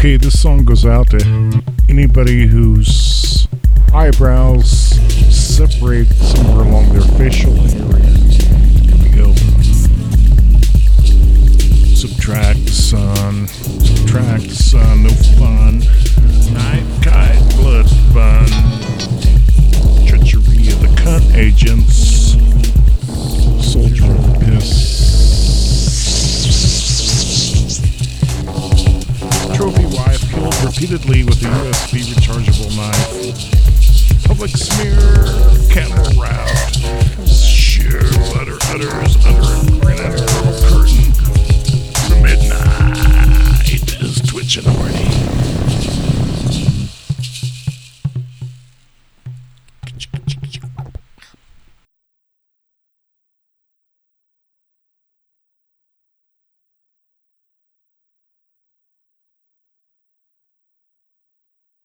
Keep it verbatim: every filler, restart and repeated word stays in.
Okay, this song goes out to anybody whose eyebrows separate somewhere along their facial area. Here we go. Subtract the sun, subtract the sun, no fun. Night kite, blood fun. Treachery of the cunt agents. Soldier of the piss. Trophy wife killed repeatedly with a U S B rechargeable knife. Public smear, camel route. Sheer butter utters, utter and grinning curtain. Midnight is twitching already.